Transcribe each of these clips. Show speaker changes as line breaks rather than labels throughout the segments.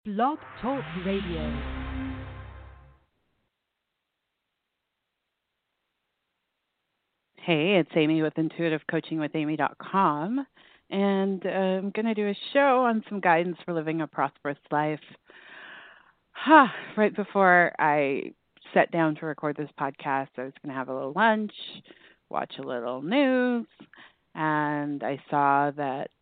Blog Talk Radio. Hey, it's Amy with intuitivecoachingwithamy.com, and I'm going to do a show on some guidance for living a prosperous life. Right before I sat down to record this podcast, I was going to have a little lunch, watch a little news, and I saw that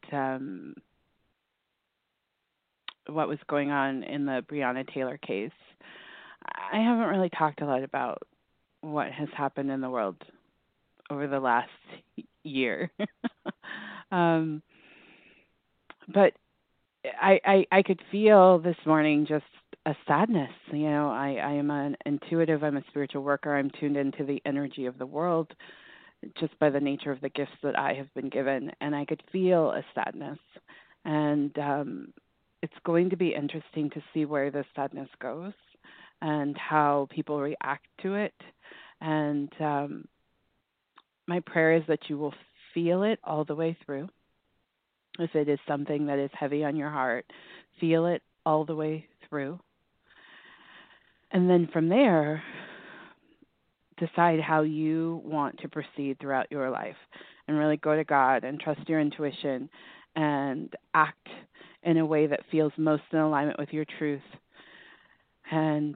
what was going on in the Breonna Taylor case. I haven't really talked a lot about what has happened in the world over the last year. um, but I could feel this morning just a sadness. I am an intuitive, I'm a spiritual worker, I'm tuned into the energy of the world just by the nature of the gifts that I have been given. And I could feel a sadness. And it's going to be interesting to see where this sadness goes and how people react to it. And my prayer is that you will feel it all the way through. If it is something that is heavy on your heart, feel it all the way through. And then from there, decide how you want to proceed throughout your life and really go to God and trust your intuition and act in a way that feels most in alignment with your truth. And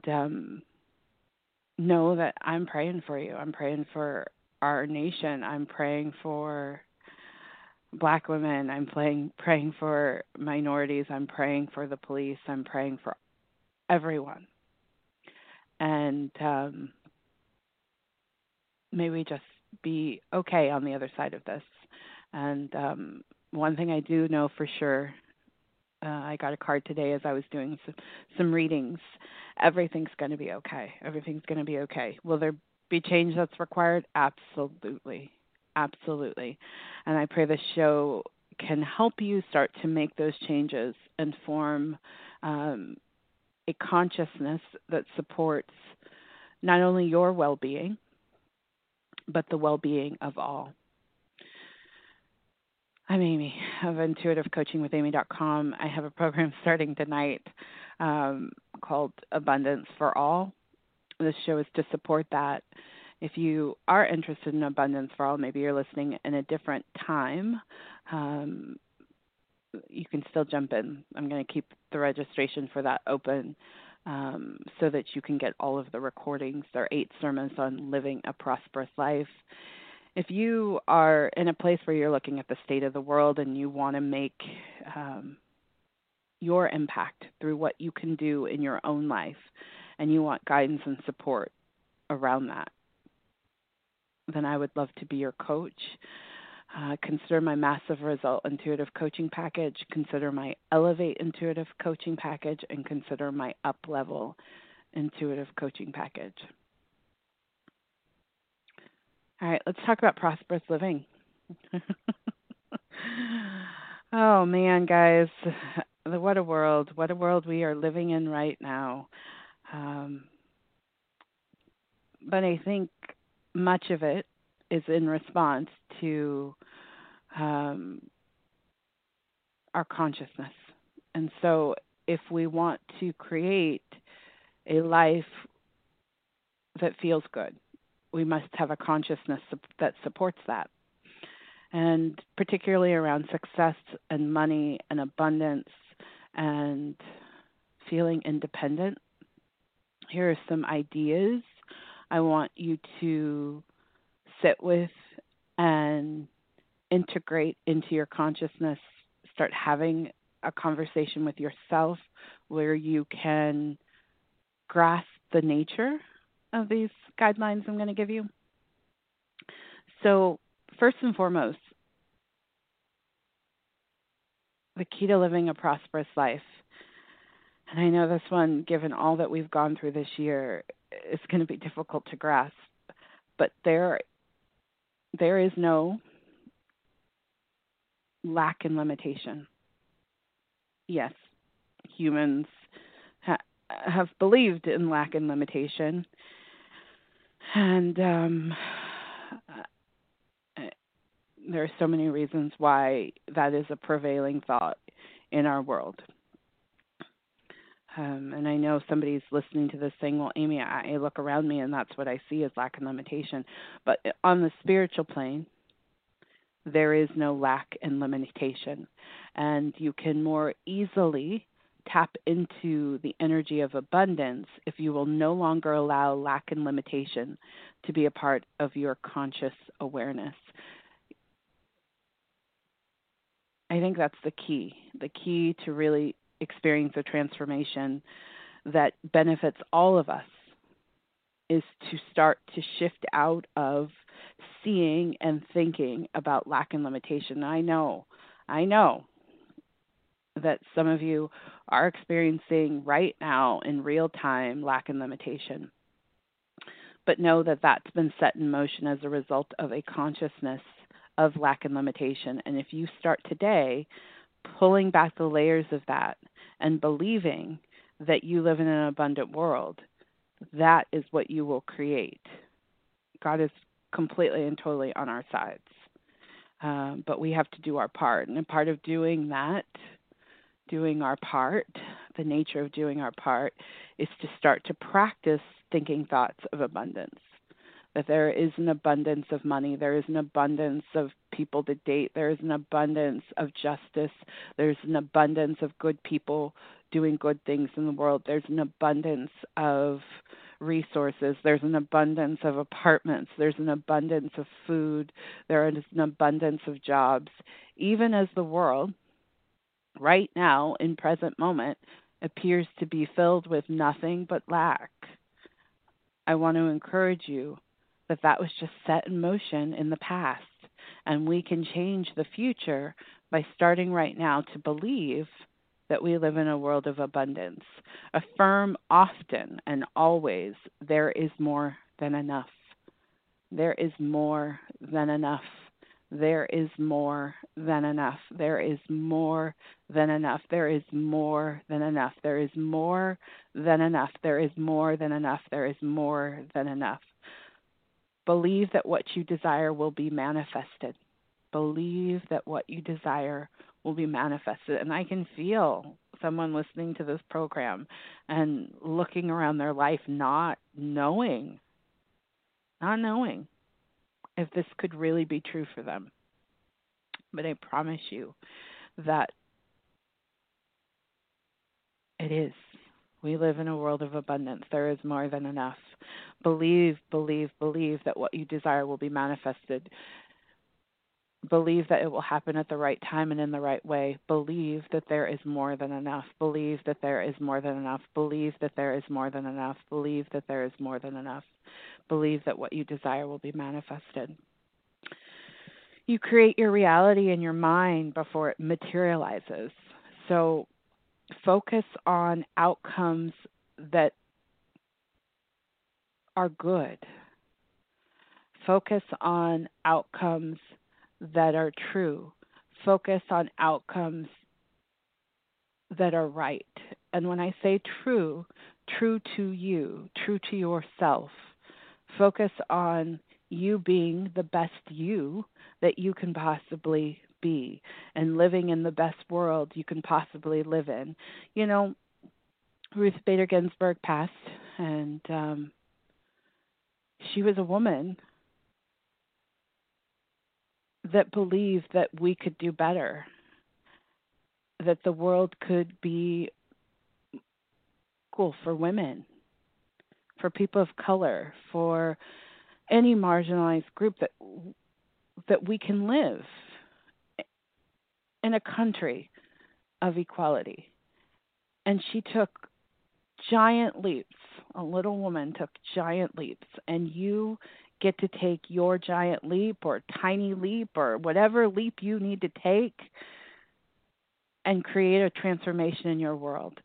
know that I'm praying for you. I'm praying for our nation. I'm praying for Black women. I'm praying for minorities. I'm praying for the police. I'm praying for everyone. And may we just be okay on the other side of this. And one thing I do know for sure, I got a card today as I was doing some readings. Everything's going to be okay. Everything's going to be okay. Will there be change that's required? Absolutely. Absolutely. And I pray this show can help you start to make those changes and form a consciousness that supports not only your well-being, but the well-being of all. I'm Amy of intuitivecoachingwithamy.com. I have a program starting tonight called Abundance for All. This show is to support that. If you are interested in Abundance for All, maybe you're listening in a different time, you can still jump in. I'm going to keep the registration for that open so that you can get all of the recordings. There are 8 sermons on living a prosperous life. If you are in a place where you're looking at the state of the world and you want to make your impact through what you can do in your own life, and you want guidance and support around that, then I would love to be your coach. Consider my Massive Result Intuitive Coaching Package, consider my Elevate Intuitive Coaching Package, and consider my Up Level Intuitive Coaching Package. All right, let's talk about prosperous living. Oh, man, guys, what a world we are living in right now. But I think much of it is in response to our consciousness. And so if we want to create a life that feels good, we must have a consciousness that supports that. And particularly around success and money and abundance and feeling independent, here are some ideas I want you to sit with and integrate into your consciousness. Start having a conversation with yourself where you can grasp the nature of these guidelines I'm going to give you. So, first and foremost, the key to living a prosperous life. And I know this one, given all that we've gone through this year, is going to be difficult to grasp. But there is no lack and limitation. Yes, humans have believed in lack and limitation. And there are so many reasons why that is a prevailing thought in our world. And I know somebody's listening to this saying, well, Amy, I look around me and that's what I see is lack and limitation. But on the spiritual plane, there is no lack and limitation. And you can more easily tap into the energy of abundance if you will no longer allow lack and limitation to be a part of your conscious awareness. I think that's the key to really experience a transformation that benefits all of us is to start to shift out of seeing and thinking about lack and limitation. I know that some of you are experiencing right now in real time lack and limitation. But know that that's been set in motion as a result of a consciousness of lack and limitation. And if you start today pulling back the layers of that and believing that you live in an abundant world, that is what you will create. God is completely and totally on our sides. But we have to do our part. And a part of doing that, doing our part, the nature of doing our part, is to start to practice thinking thoughts of abundance. That there is an abundance of money, there is an abundance of people to date, there is an abundance of justice, there's an abundance of good people doing good things in the world, there's an abundance of resources, there's an abundance of apartments, there's an abundance of food, there is an abundance of jobs. Even as the world, right now, in present moment, appears to be filled with nothing but lack, I want to encourage you that was just set in motion in the past. And we can change the future by starting right now to believe that we live in a world of abundance. Affirm often and always, there is more than enough. There is more than enough. There is more than enough. There is more than enough. There is more than enough. There is more than enough. There is more than enough. There is more than enough. Believe that what you desire will be manifested. Believe that what you desire will be manifested. And I can feel someone listening to this program and looking around their life not knowing if this could really be true for them. But I promise you that it is. We live in a world of abundance. There is more than enough. Believe that what you desire will be manifested. Believe that it will happen at the right time and in the right way. Believe that there is more than enough. Believe that there is more than enough. Believe that there is more than enough. Believe that there is more than enough. Believe that what you desire will be manifested. You create your reality in your mind before it materializes. So focus on outcomes that are good. Focus on outcomes that are true. Focus on outcomes that are right. And when I say true to you, true to yourself. Focus on you being the best you that you can possibly be and living in the best world you can possibly live in. You know, Ruth Bader Ginsburg passed, and she was a woman that believed that we could do better, that the world could be equal for women, for people of color, for any marginalized group, that we can live in a country of equality. And she took giant leaps. A little woman took giant leaps, and you get to take your giant leap or tiny leap or whatever leap you need to take and create a transformation in your world.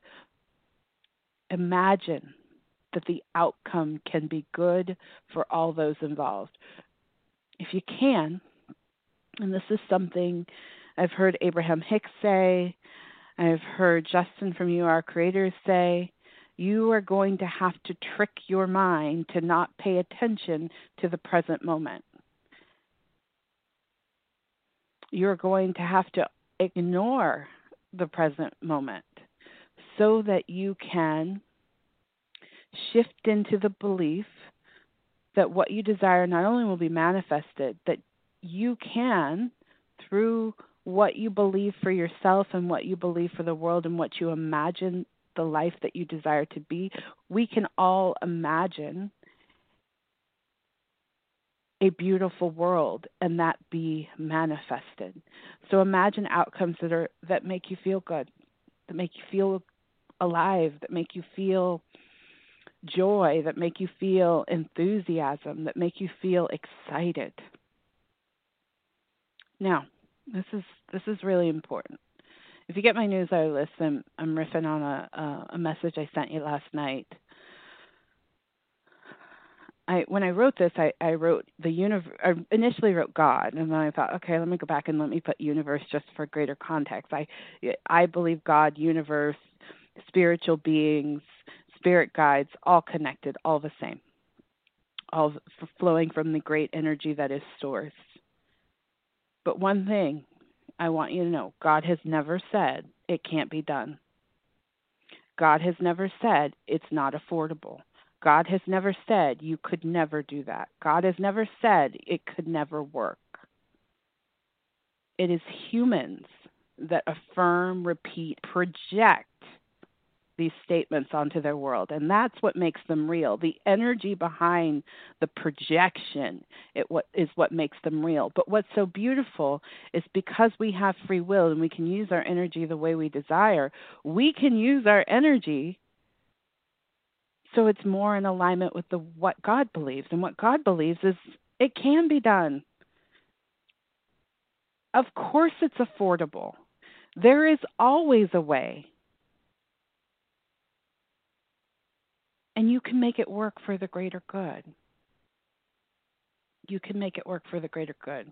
Imagine that the outcome can be good for all those involved. If you can, and this is something I've heard Abraham Hicks say, I've heard Justin from You Are Creators say, you are going to have to trick your mind to not pay attention to the present moment. You're going to have to ignore the present moment so that you can shift into the belief that what you desire not only will be manifested, that you can, through what you believe for yourself and what you believe for the world and what you imagine the life that you desire to be, we can all imagine a beautiful world and that be manifested. So imagine outcomes that make you feel good, that make you feel alive, that make you feel joy, that make you feel enthusiasm, that make you feel excited. Now, this is really important. If you get my newsletter list, I'm riffing on a message I sent you last night. When I wrote this, I wrote the universe. I initially wrote God, and then I thought, okay, let me go back and let me put universe just for greater context. I believe God, universe, spiritual beings, spirit guides, all connected, all the same, all flowing from the great energy that is source. But one thing I want you to know, God has never said it can't be done. God has never said it's not affordable. God has never said you could never do that. God has never said it could never work. It is humans that affirm, repeat, project these statements onto their world, and that's what makes them real. The energy behind the projection is what makes them real. But what's so beautiful is because we have free will and we can use our energy the way we desire, we can use our energy so it's more in alignment with what God believes. And what God believes is it can be done. Of course it's affordable. There is always a way. And you can make it work for the greater good. You can make it work for the greater good.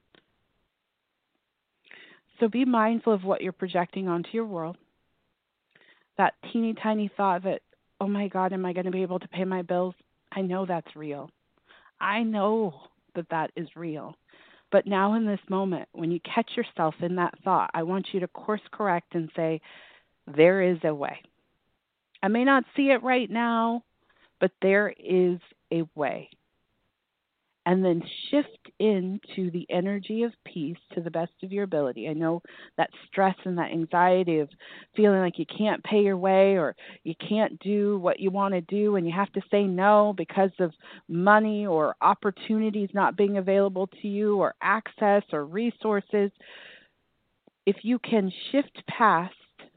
So be mindful of what you're projecting onto your world. That teeny tiny thought that, oh my God, am I going to be able to pay my bills? I know that's real. I know that is real. But now in this moment, when you catch yourself in that thought, I want you to course correct and say, there is a way. I may not see it right now, but there is a way. And then shift into the energy of peace to the best of your ability. I know that stress and that anxiety of feeling like you can't pay your way or you can't do what you want to do and you have to say no because of money or opportunities not being available to you or access or resources. If you can shift past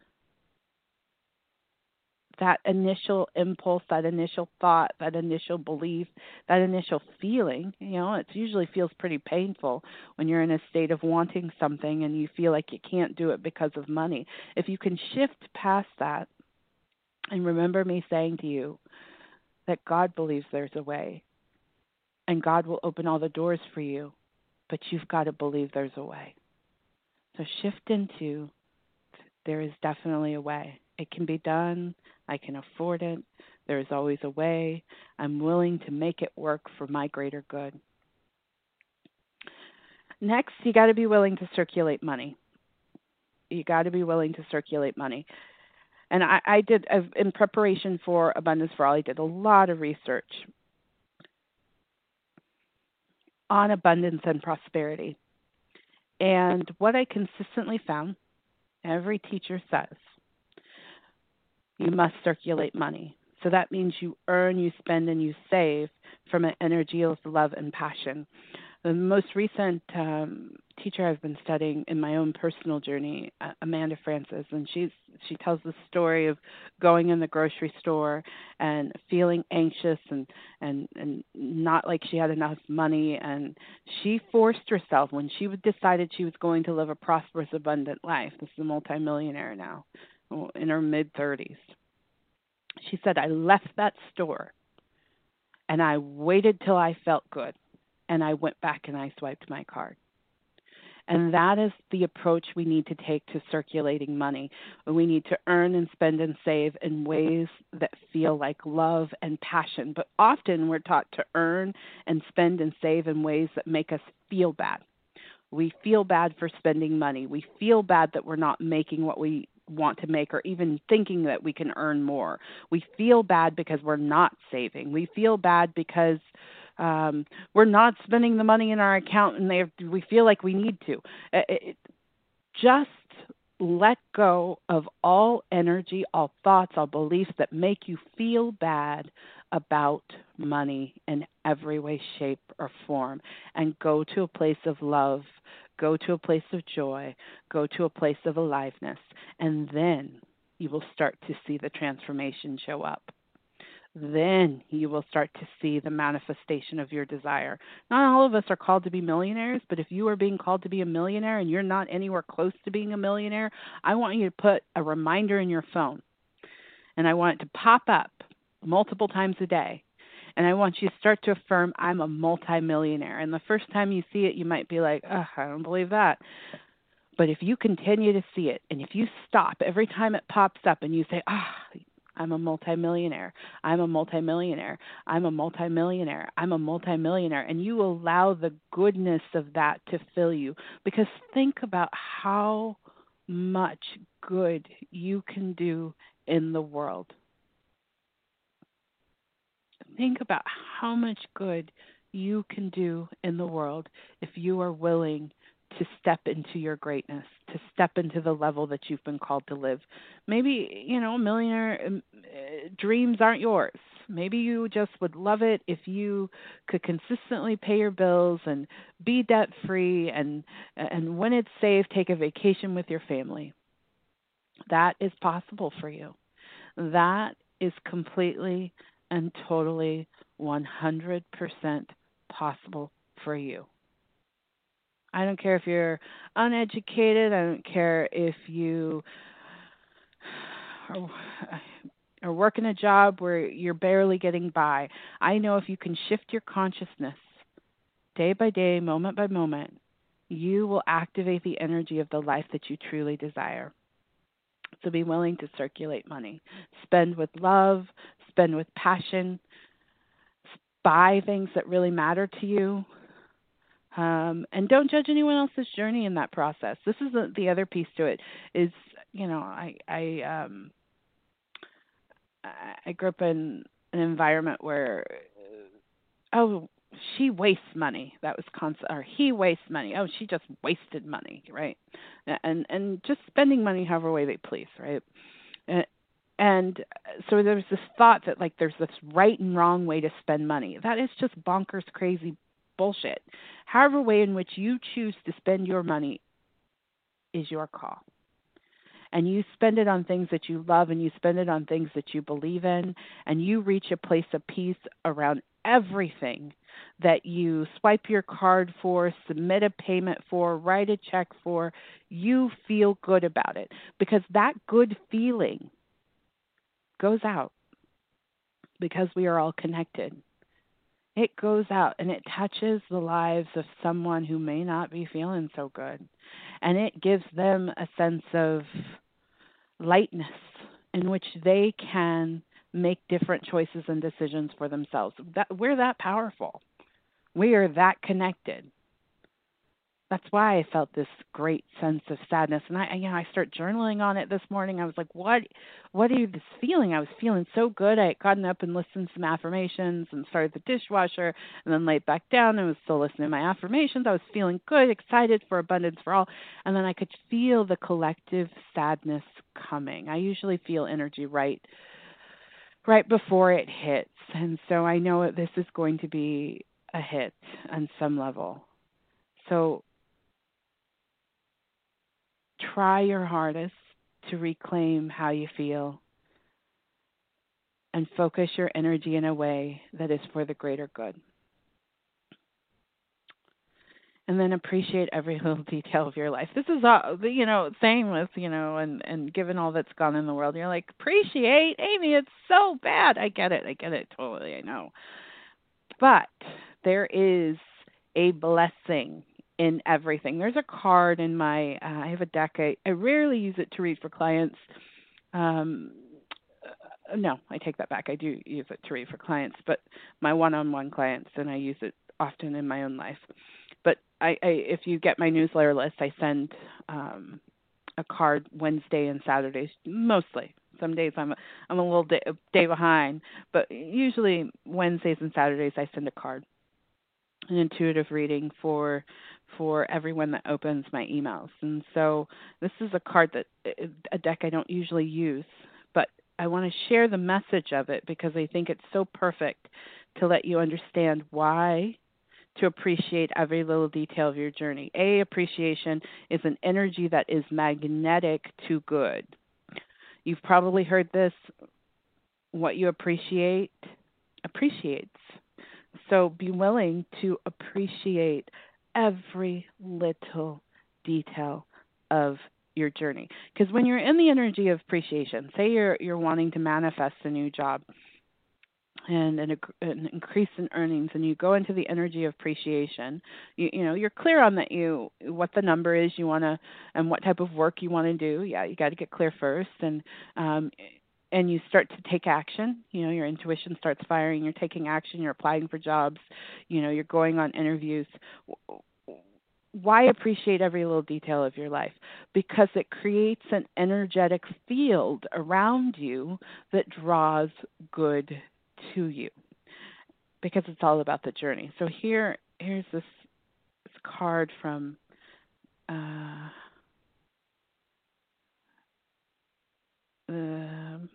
that initial impulse, that initial thought, that initial belief, that initial feeling, it usually feels pretty painful when you're in a state of wanting something and you feel like you can't do it because of money. If you can shift past that and remember me saying to you that God believes there's a way and God will open all the doors for you, but you've got to believe there's a way. So shift into there is definitely a way. It can be done. I can afford it. There is always a way. I'm willing to make it work for my greater good. Next, you got to be willing to circulate money. You got to be willing to circulate money. And I did, in preparation for Abundance for All, I did a lot of research on abundance and prosperity. And what I consistently found, every teacher says, you must circulate money. So that means you earn, you spend, and you save from an energy of love and passion. The most recent teacher I've been studying in my own personal journey, Amanda Frances, and she tells the story of going in the grocery store and feeling anxious and not like she had enough money, and she forced herself when she decided she was going to live a prosperous, abundant life. This is a multimillionaire now, in her mid-30s. She said, I left that store and I waited till I felt good and I went back and I swiped my card. And that is the approach we need to take to circulating money. We need to earn and spend and save in ways that feel like love and passion. But often we're taught to earn and spend and save in ways that make us feel bad. We feel bad for spending money. We feel bad that we're not making what we want to make, or even thinking that we can earn more. We feel bad because we're not saving. We feel bad because we're not spending the money in our account, and we feel like we need to. Just let go of all energy, all thoughts, all beliefs that make you feel bad about money in every way, shape, or form, and go to a place of love, go to a place of joy, go to a place of aliveness, and then you will start to see the transformation show up. Then you will start to see the manifestation of your desire. Not all of us are called to be millionaires, but if you are being called to be a millionaire and you're not anywhere close to being a millionaire, I want you to put a reminder in your phone, and I want it to pop up multiple times a day. And I want you to start to affirm, I'm a multimillionaire. And the first time you see it, you might be like, oh, I don't believe that. But if you continue to see it, and if you stop every time it pops up and you say, I'm a multimillionaire, I'm a multimillionaire, I'm a multimillionaire, I'm a multimillionaire, and you allow the goodness of that to fill you. Because think about how much good you can do in the world. Think about how much good you can do in the world if you are willing to step into your greatness, to step into the level that you've been called to live. Maybe, millionaire dreams aren't yours. Maybe you just would love it if you could consistently pay your bills and be debt free, and when it's safe, take a vacation with your family. That is possible for you. That is completely and totally 100% possible for you. I don't care if you're uneducated. I don't care if you are working a job where you're barely getting by. I know if you can shift your consciousness day by day, moment by moment, you will activate the energy of the life that you truly desire. So be willing to circulate money. Spend with love, spend with passion, buy things that really matter to you. And don't judge anyone else's journey in that process. This is the other piece to it. Is I grew up in an environment where she wastes money. That was constant, or he wastes money. Oh, she just wasted money, right? And just spending money however way they please, right? And so there's this thought that there's this right and wrong way to spend money. That is just bonkers, crazy bullshit. However way in which you choose to spend your money is your call. And you spend it on things that you love, and you spend it on things that you believe in, and you reach a place of peace around everything that you swipe your card for, submit a payment for, write a check for. You feel good about it, because that good feeling goes out, because we are all connected. It goes out and it touches the lives of someone who may not be feeling so good. And it gives them a sense of lightness in which they can make different choices and decisions for themselves. We're that powerful. We are that connected. That's why I felt this great sense of sadness. And I start journaling on it this morning. I was like, what are you this feeling? I was feeling so good. I had gotten up and listened to some affirmations and started the dishwasher and then laid back down and was still listening to my affirmations. I was feeling good, excited for abundance for all. And then I could feel the collective sadness coming. I usually feel energy right before it hits. And so I know this is going to be a hit on some level. So try your hardest to reclaim how you feel and focus your energy in a way that is for the greater good. And then appreciate every little detail of your life. This is all, same with, and given all that's gone in the world, you're like, appreciate, Amy, it's so bad. I get it, totally, I know. But there is a blessing in everything. There's a card in my, I have a deck. I rarely use it to read for clients. No, I take that back. I do use it to read for clients, but my one-on-one clients, and I use it often in my own life. But if you get my newsletter list, I send a card Wednesday and Saturdays mostly. Some days I'm a little day behind, but usually Wednesdays and Saturdays I send a card, an intuitive reading for everyone that opens my emails. And so this is a card that a deck I don't usually use, but I want to share the message of it because I think it's so perfect to let you understand why to appreciate every little detail of your journey. Appreciation is an energy that is magnetic to good. You've probably heard this: what you appreciate appreciates. So be willing to appreciate every little detail of your journey. Because when you're in the energy of appreciation, say you're wanting to manifest a new job and an increase in earnings, and you go into the energy of appreciation, you know you're clear on that you what the number is you want to and what type of work you want to do. Yeah, you got to get clear first, um, and you start to take action. You know, your intuition starts firing. You're taking action. You're applying for jobs. You know, you're going on interviews. Why appreciate every little detail of your life? Because it creates an energetic field around you that draws good to you, because it's all about the journey. So here's this card from the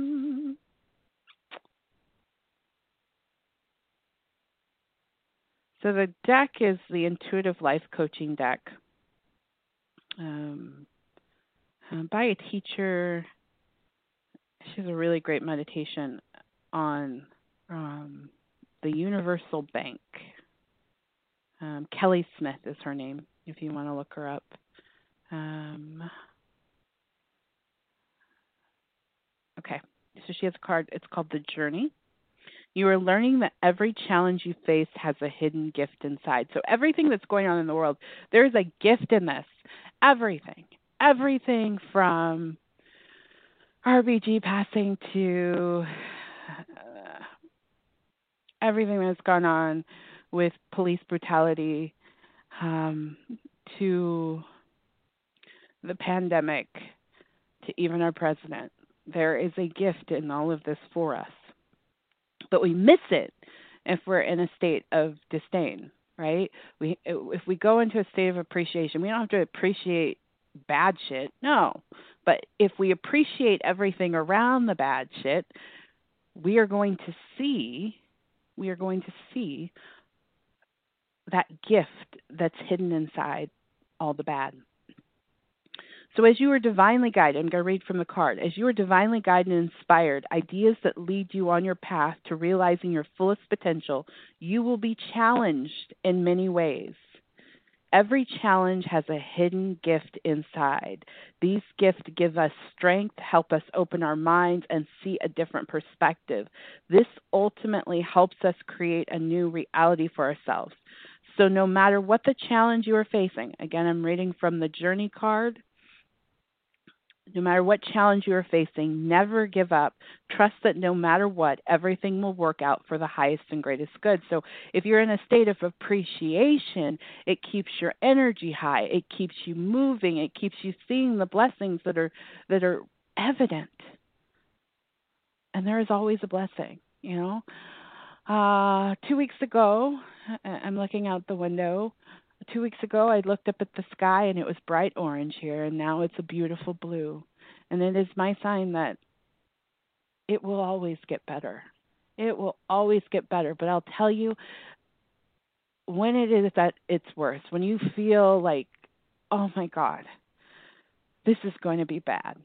so the deck is the Intuitive Life Coaching deck, um, by a teacher. She has a really great meditation on the Universal Bank. Kelly Smith is her name, if you want to look her up. Okay, so she has a card. It's called The Journey. You are learning that every challenge you face has a hidden gift inside. So everything that's going on in the world, there's a gift in this. Everything. Everything from RBG passing to everything that's gone on with police brutality, to the pandemic, to even our president. There is a gift in all of this for us. But we miss it if we're in a state of disdain, right? If we go into a state of appreciation, we don't have to appreciate bad shit, no. But if we appreciate everything around the bad shit, we are going to see that gift that's hidden inside all the bad. So as you are divinely guided, I'm going to read from the card. As you are divinely guided and inspired, ideas that lead you on your path to realizing your fullest potential, you will be challenged in many ways. Every challenge has a hidden gift inside. These gifts give us strength, help us open our minds, and see a different perspective. This ultimately helps us create a new reality for ourselves. So no matter what the challenge you are facing, again, I'm reading from the Journey card. No matter what challenge you are facing, never give up. Trust that no matter what, everything will work out for the highest and greatest good. So if you're in a state of appreciation, it keeps your energy high. It keeps you moving. It keeps you seeing the blessings that are evident. And there is always a blessing, you know. 2 weeks ago, I'm looking out the window. 2 weeks ago, I looked up at the sky and it was bright orange here, and now it's a beautiful blue. And it is my sign that it will always get better. It will always get better. But I'll tell you, when it is at its worst, when you feel like, oh my God, this is going to be bad,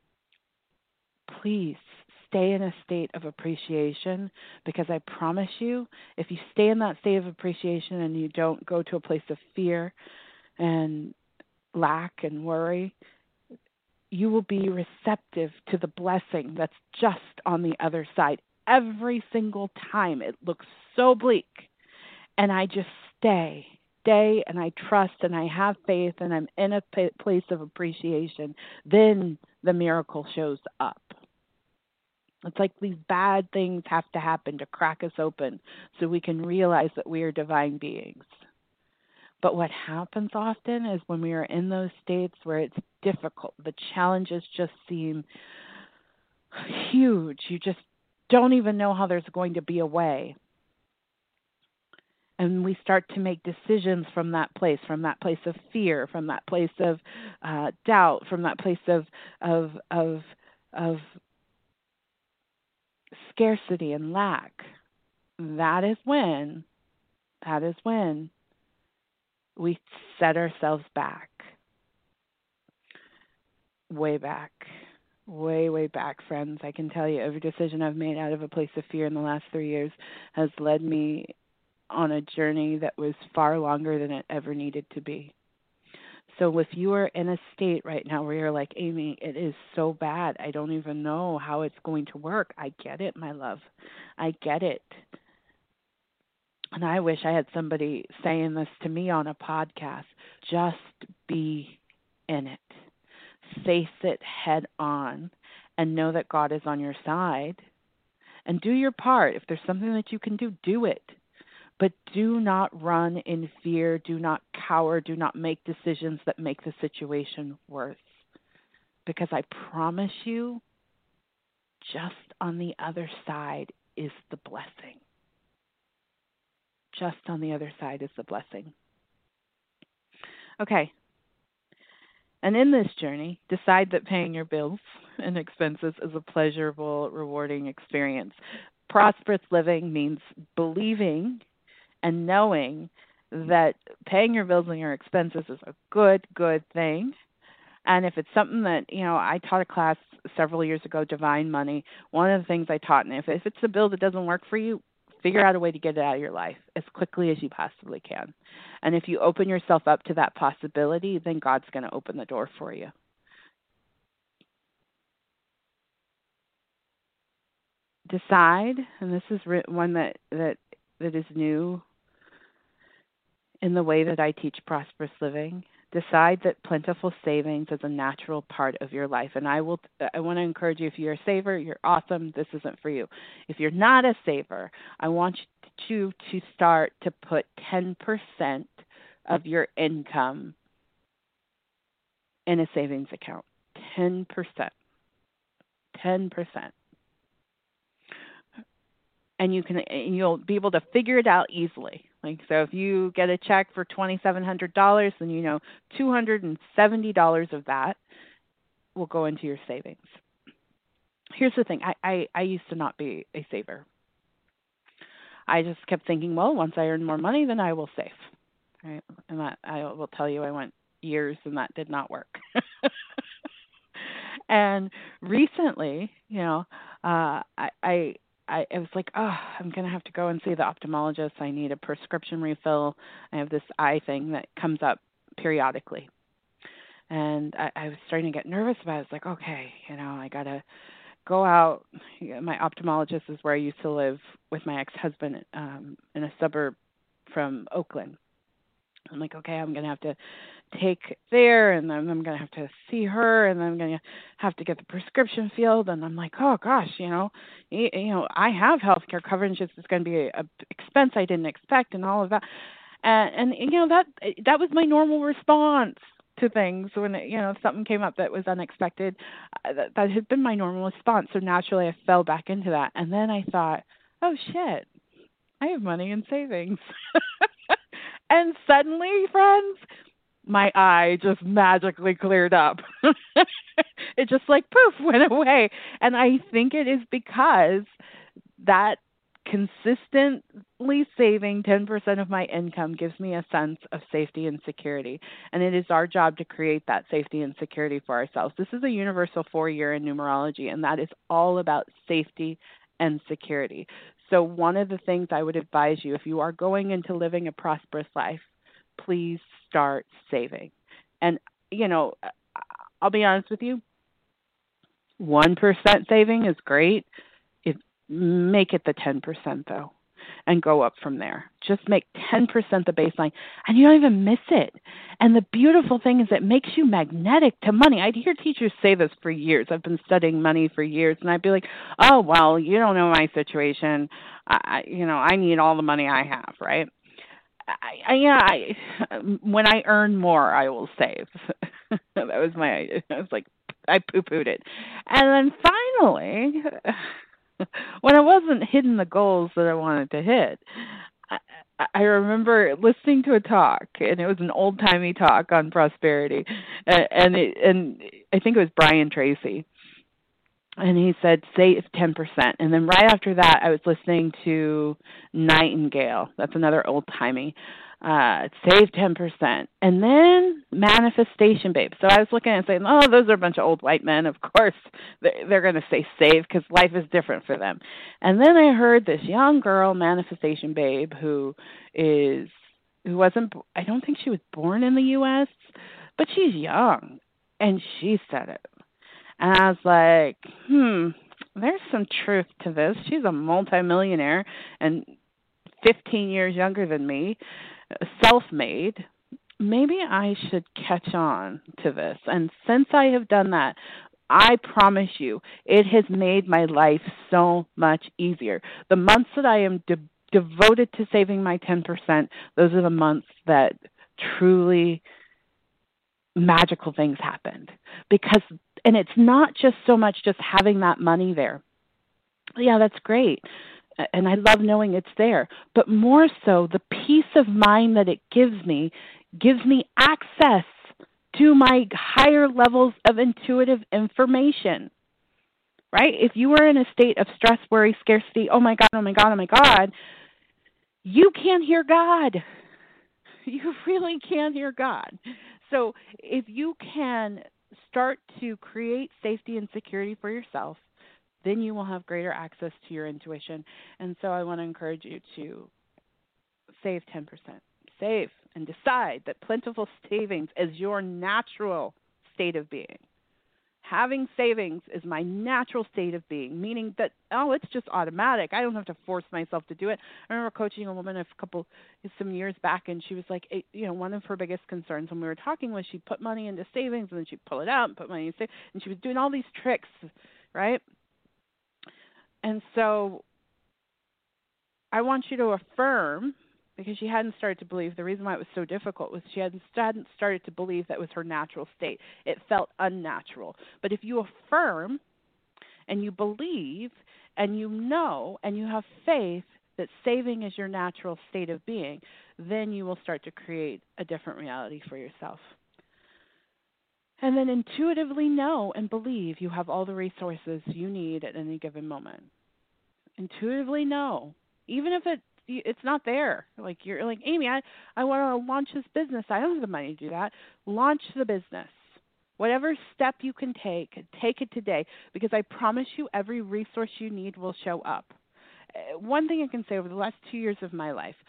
please stay in a state of appreciation, because I promise you, if you stay in that state of appreciation and you don't go to a place of fear and lack and worry, you will be receptive to the blessing that's just on the other side. Every single time it looks so bleak, and I just stay, and I trust, and I have faith, and I'm in a place of appreciation, then the miracle shows up. It's like these bad things have to happen to crack us open so we can realize that we are divine beings. But what happens often is when we are in those states where it's difficult, the challenges just seem huge. You just don't even know how there's going to be a way. And we start to make decisions from that place of fear, from that place of doubt, from that place of scarcity and lack. That is when that is when we set ourselves back, way back, way back, friends. I can tell you, every decision I've made out of a place of fear in the last 3 years has led me on a journey that was far longer than it ever needed to be. So if you are in a state right now where you're like, Amy, it is so bad, I don't even know how it's going to work. I get it, my love. I get it. And I wish I had somebody saying this to me on a podcast. Just be in it. Face it head on and know that God is on your side. And do your part. If there's something that you can do, do it. But do not run in fear. Do not cower. Do not make decisions that make the situation worse. Because I promise you, just on the other side is the blessing. Just on the other side is the blessing. Okay. And in this journey, decide that paying your bills and expenses is a pleasurable, rewarding experience. Prosperous living means believing and knowing that paying your bills and your expenses is a good thing. And if it's something that, I taught a class several years ago, Divine Money. One of the things I taught, and if it's a bill that doesn't work for you, figure out a way to get it out of your life as quickly as you possibly can. And if you open yourself up to that possibility, then God's going to open the door for you. Decide, and this is one that is new in the way that I teach prosperous living. Decide that plentiful savings is a natural part of your life. And I want to encourage you, if you're a saver, you're awesome. This isn't for you. If you're not a saver, I want you to start to put 10% of your income in a savings account. 10%. 10%. And you'll be able to figure it out easily. So if you get a check for $2,700, then $270 of that will go into your savings. Here's the thing. I used to not be a saver. I just kept thinking, well, once I earn more money, then I will save. Right? And that, I will tell you, I went years and that did not work. And recently, I was like, I'm going to have to go and see the optometrist. I need a prescription refill. I have this eye thing that comes up periodically. And I was starting to get nervous about it. I was like, okay, I got to go out. My optometrist is where I used to live with my ex-husband in a suburb from Oakland. I'm like, okay, I'm going to have to take there, and then I'm going to have to see her, and then I'm going to have to get the prescription filled. And I'm like, oh gosh, I have healthcare coverage. It's going to be a expense I didn't expect, and all of that. And that was my normal response to things when something came up that was unexpected. That had been my normal response. So naturally, I fell back into that. And then I thought, oh shit, I have money in savings. And suddenly, friends, my eye just magically cleared up. It just poof, went away. And I think it is because that consistently saving 10% of my income gives me a sense of safety and security. And it is our job to create that safety and security for ourselves. This is a universal 4-year in numerology, and that is all about safety and security. So one of the things I would advise you, if you are going into living a prosperous life, please start saving. And, I'll be honest with you, 1% saving is great. Make it the 10% though, and go up from there. Just make 10% the baseline, and you don't even miss it. And the beautiful thing is it makes you magnetic to money. I'd hear teachers say this for years. I've been studying money for years, and I'd be like, oh, well, you don't know my situation. I need all the money I have, right? When I earn more, I will save. That was my idea. I was like, I poo-pooed it. And then finally, when I wasn't hitting the goals that I wanted to hit, I remember listening to a talk, and it was an old-timey talk on prosperity, and I think it was Brian Tracy, and he said save 10%. And then right after that, I was listening to Nightingale. That's another old timey. Save 10%. And then Manifestation Babe. So I was looking and saying, oh, those are a bunch of old white men. Of course, they're going to say save because life is different for them. And then I heard this young girl, Manifestation Babe, who wasn't, I don't think she was born in the U.S., but she's young. And she said it. And I was like, there's some truth to this. She's a multimillionaire and 15 years younger than me, self-made. Maybe I should catch on to this. And since I have done that, I promise you, it has made my life so much easier. The months that I am devoted to saving my 10%, those are the months that truly magical things happened. And it's not just so much just having that money there. Yeah, that's great. And I love knowing it's there. But more so, the peace of mind that it gives me access to my higher levels of intuitive information. Right? If you are in a state of stress, worry, scarcity, oh my God, oh my God, oh my God, you can't hear God. You really can't hear God. So if you can start to create safety and security for yourself, then you will have greater access to your intuition. And so I want to encourage you to save 10%. Save and decide that plentiful savings is your natural state of being. Having savings is my natural state of being, meaning that, it's just automatic. I don't have to force myself to do it. I remember coaching a woman some years back, and she was like, one of her biggest concerns when we were talking was she put money into savings, and then she'd pull it out and put money into savings, and she was doing all these tricks, right? And so I want you to affirm, because she hadn't started to believe, the reason why it was so difficult was she hadn't started to believe that was her natural state. It felt unnatural. But if you affirm and you believe and you know and you have faith that saving is your natural state of being, then you will start to create a different reality for yourself. And then intuitively know and believe you have all the resources you need at any given moment. Intuitively know, even if it's not there. Like you're like, Amy, I want to launch this business. I don't have the money to do that. Launch the business. Whatever step you can take it today, because I promise you every resource you need will show up. One thing I can say over the last 2 years of my life,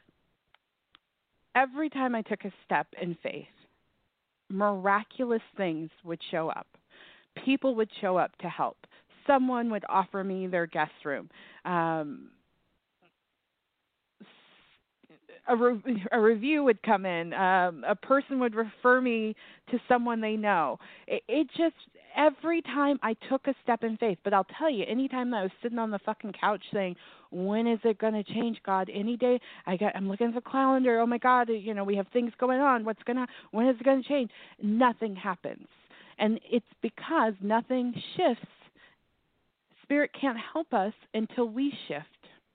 every time I took a step in faith, miraculous things would show up. People would show up to help. Someone would offer me their guest room. A review would come in. A person would refer me to someone they know. It just, every time I took a step in faith, but I'll tell you, anytime that I was sitting on the fucking couch saying, when is it going to change, God? Any day, I'm looking at the calendar. Oh my God, we have things going on. When is it going to change? Nothing happens. And it's because nothing shifts. Spirit can't help us until we shift.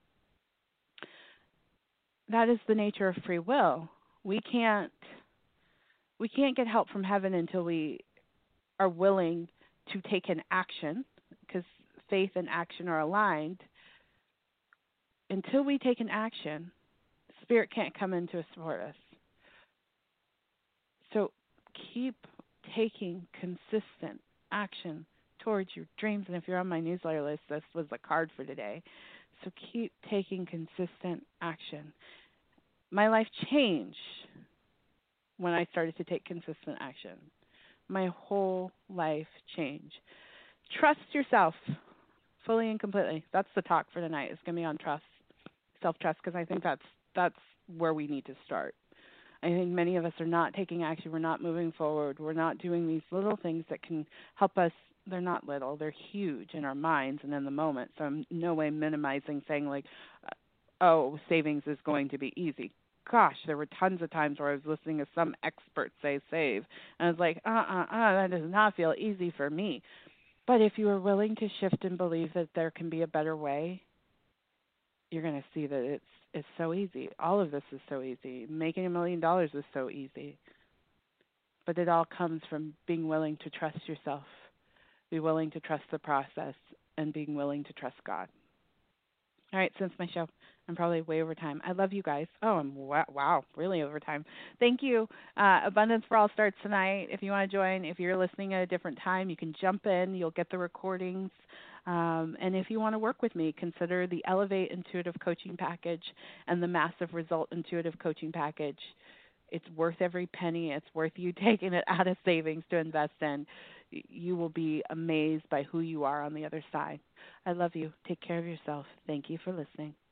That is the nature of free will. We can't get help from heaven until we are willing to take an action, because faith and action are aligned. Until we take an action, Spirit can't come in to support us. So keep taking consistent action towards your dreams. And if you're on my newsletter list, this was the card for today. So keep taking consistent action. My life changed when I started to take consistent action. My whole life changed. Trust yourself fully and completely. That's the talk for tonight. It's going to be on trust, self-trust, because I think that's where we need to start. I think many of us are not taking action. We're not moving forward. We're not doing these little things that can help us. They're not little. They're huge in our minds and in the moment. So I'm no way minimizing saying like, savings is going to be easy. gosh, there were tons of times where I was listening to some expert say save, and I was like, that does not feel easy for me. But if you are willing to shift and believe that there can be a better way, you're going to see that it's so easy. All of this is so easy. Making $1 million is so easy. But it all comes from being willing to trust yourself, be willing to trust the process, and being willing to trust God. All right, since my show, I'm probably way over time. I love you guys. Oh, wow, really over time. Thank you. Abundance for All starts tonight. If you want to join, if you're listening at a different time, you can jump in. You'll get the recordings. And if you want to work with me, consider the Elevate Intuitive Coaching Package and the Massive Result Intuitive Coaching Package. It's worth every penny. It's worth you taking it out of savings to invest in. You will be amazed by who you are on the other side. I love you. Take care of yourself. Thank you for listening.